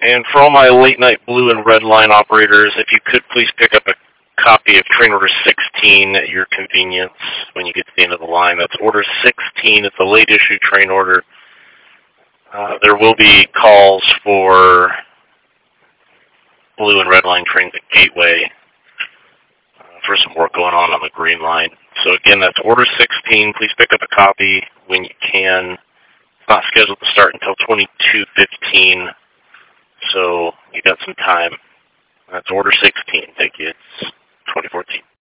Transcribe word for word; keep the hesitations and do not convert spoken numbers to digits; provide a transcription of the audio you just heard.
And for all my late night blue and red line operators, if you could please pick up a copy of train order sixteen at your convenience when you get to the end of the line. That's order sixteen. It's a late issue train order. Uh, there will be calls for blue and red line trains at Gateway uh, for some work going on on the green line. So again, that's order sixteen. Please pick up a copy when you can. It's not scheduled to start until twenty-two fifteen, so you got some time. That's order sixteen. Thank you. It's twenty fourteen.